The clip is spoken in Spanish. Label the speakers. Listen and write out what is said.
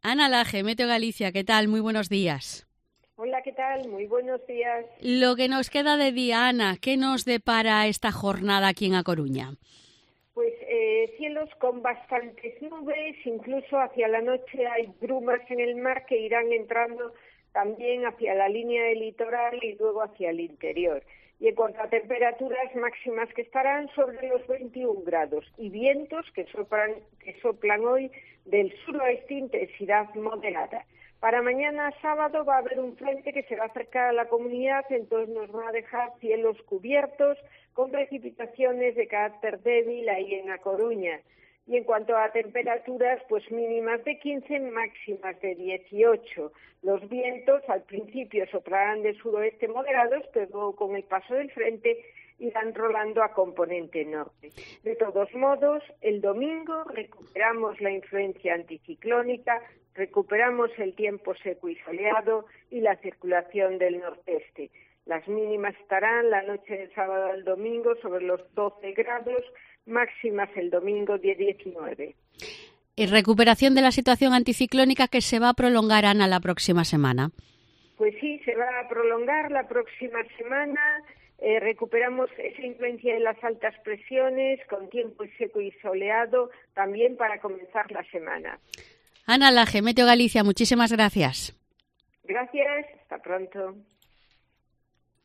Speaker 1: Ana Laje, Meteo Galicia, ¿qué tal? Muy buenos días.
Speaker 2: Hola, ¿qué tal? Muy buenos días.
Speaker 1: Lo que nos queda de día, Ana, ¿qué nos depara esta jornada aquí en A Coruña?
Speaker 2: Pues cielos con bastantes nubes, incluso hacia la noche hay brumas en el mar que irán entrando también hacia la línea del litoral y luego hacia el interior. Y en cuanto a temperaturas máximas que estarán sobre los 21 grados y vientos que soplan hoy del suroeste, intensidad moderada. Para mañana sábado va a haber un frente que se va a acercar a la comunidad, entonces nos va a dejar cielos cubiertos con precipitaciones de carácter débil ahí en A Coruña. Y en cuanto a temperaturas, pues mínimas de 15, máximas de 18. Los vientos al principio soplarán del suroeste moderados, pero luego con el paso del frente irán rolando a componente norte. De todos modos, el domingo recuperamos la influencia anticiclónica, recuperamos el tiempo seco y soleado y la circulación del nordeste. Las mínimas estarán la noche del sábado al domingo sobre los 12 grados, máximas el domingo de 19.
Speaker 1: ¿Y recuperación de la situación anticiclónica que se va a prolongar, Ana, la próxima semana?
Speaker 2: Pues sí, se va a prolongar la próxima semana. Recuperamos esa influencia de las altas presiones con tiempo seco y soleado también para comenzar la semana.
Speaker 1: Ana Laje, Meteo Galicia, muchísimas gracias.
Speaker 2: Gracias, hasta pronto.